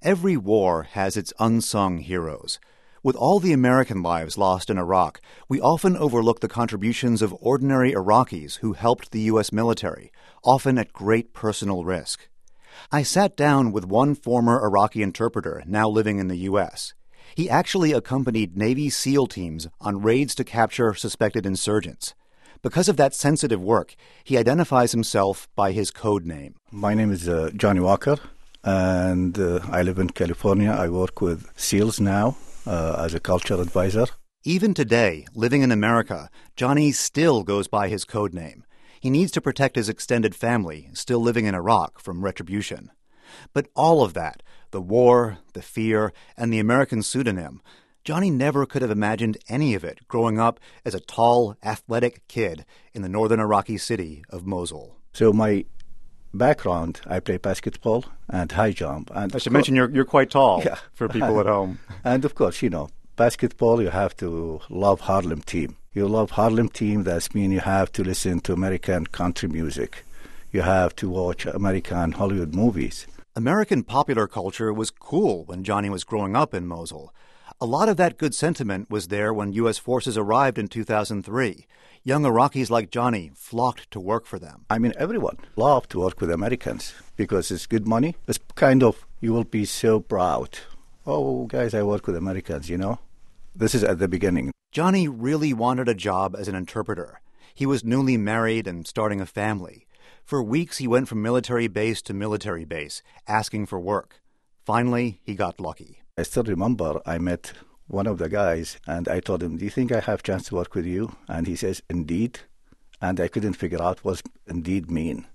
Every war has its unsung heroes. With all the American lives lost in Iraq, we often overlook the contributions of ordinary Iraqis who helped the U.S. military, often at great personal risk. I sat down with one former Iraqi interpreter now living in the U.S. He actually accompanied Navy SEAL teams on raids to capture suspected insurgents. Because of that sensitive work, he identifies himself by his code name. My name is Johnny Walker, and I live in California. I work with SEALs now as a culture advisor. Even today, living in America, Johnny still goes by his code name. He needs to protect his extended family, still living in Iraq, from retribution. But all of that, the war, the fear, and the American pseudonym, Johnny never could have imagined any of it growing up as a tall, athletic kid in the northern Iraqi city of Mosul. So my background, I play basketball and high jump. And I should mention you're quite tall Yeah. for people at home. And of course, basketball, you have to love Harlem team. You love Harlem team, that means you have to listen to American country music. You have to watch American Hollywood movies. American popular culture was cool when Johnny was growing up in Mosul. A lot of that good sentiment was there when U.S. forces arrived in 2003. Young Iraqis like Johnny flocked to work for them. I mean, everyone loved to work with Americans because it's good money. It's kind of, you will be so proud. Oh, guys, I work with Americans, This is at the beginning. Johnny really wanted a job as an interpreter. He was newly married and starting a family. For weeks, he went from military base to military base, asking for work. Finally, he got lucky. I still remember I met one of the guys, and I told him, do you think I have a chance to work with you? And he says, indeed. And I couldn't figure out what indeed mean.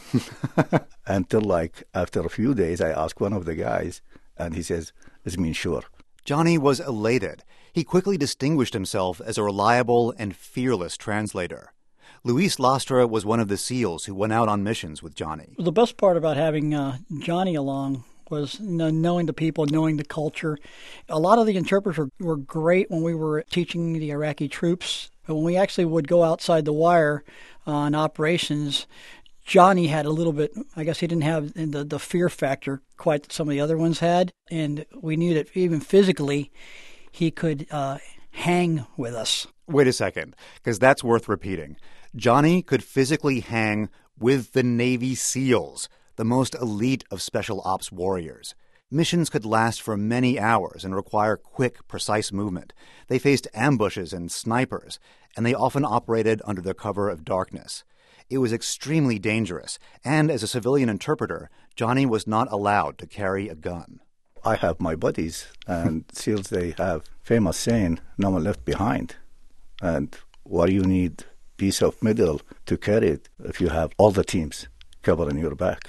Until after a few days, I asked one of the guys, and he says, this means sure. Johnny was elated. He quickly distinguished himself as a reliable and fearless translator. Luis Lastra was one of the SEALs who went out on missions with Johnny. The best part about having Johnny along was knowing the people, knowing the culture. A lot of the interpreters were great when we were teaching the Iraqi troops. But when we actually would go outside the wire on operations, Johnny had a little bit, I guess he didn't have the fear factor quite that some of the other ones had. And we knew that even physically, he could hang with us. Wait a second, because that's worth repeating. Johnny could physically hang with the Navy SEALs, the most elite of special ops warriors. Missions could last for many hours and require quick, precise movement. They faced ambushes and snipers, and they often operated under the cover of darkness. It was extremely dangerous, and as a civilian interpreter, Johnny was not allowed to carry a gun. I have my buddies, and SEALs, they have famous saying, no one left behind. And what do you need piece of metal to carry it if you have all the teams covering your back,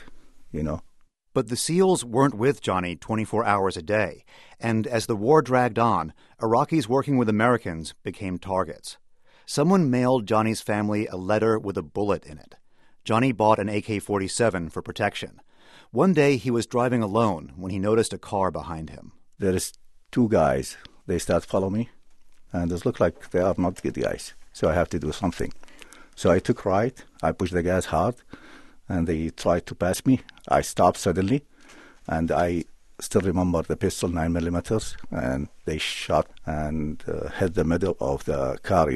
But the SEALs weren't with Johnny 24 hours a day, and as the war dragged on, Iraqis working with Americans became targets. Someone mailed Johnny's family a letter with a bullet in it. Johnny bought an AK-47 for protection. One day he was driving alone when he noticed a car behind him. There is two guys. They start following me, and it looks like they are not good guys. So I have to do something. So I took right. I pushed the gas hard, and they tried to pass me. I stopped suddenly, and I still remember the pistol, 9mm, and they shot and hit the middle of the car,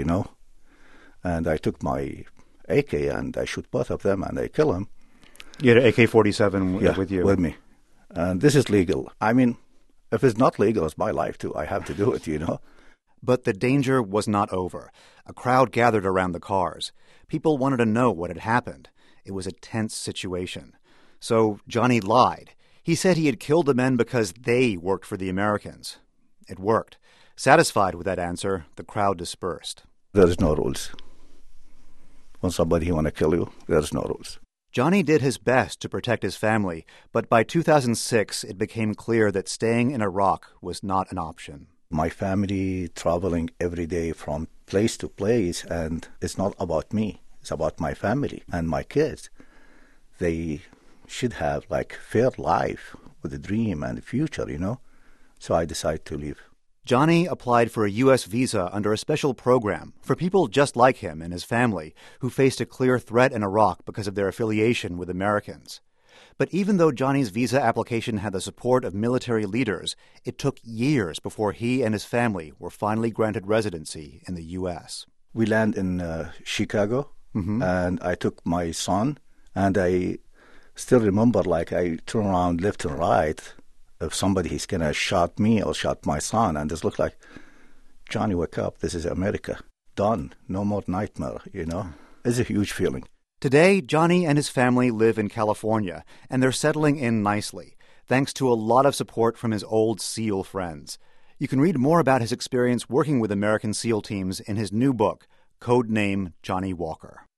And I took my AK, and I shoot both of them, and I kill them. You had an AK-47 with you? With me. And this is legal. I mean, if it's not legal, it's my life, too. I have to do it, But the danger was not over. A crowd gathered around the cars. People wanted to know what had happened. It was a tense situation. So Johnny lied. He said he had killed the men because they worked for the Americans. It worked. Satisfied with that answer, the crowd dispersed. There's no rules. When somebody want to kill you, there's no rules. Johnny did his best to protect his family, but by 2006 it became clear that staying in Iraq was not an option. My family traveling every day from place to place, and it's not about me. It's about my family and my kids. They should have fair life with a dream and a future, So I decided to leave. Johnny applied for a U.S. visa under a special program for people just like him and his family who faced a clear threat in Iraq because of their affiliation with Americans. But even though Johnny's visa application had the support of military leaders, it took years before he and his family were finally granted residency in the U.S. We landed in Chicago, and I took my son, and I still remember, like, I turn around left and right if somebody is going to shot me or shot my son, and this looked like, Johnny, wake up, this is America. Done. No more nightmare, you know. It's a huge feeling. Today, Johnny and his family live in California, and they're settling in nicely, thanks to a lot of support from his old SEAL friends. You can read more about his experience working with American SEAL teams in his new book, Codename Johnny Walker.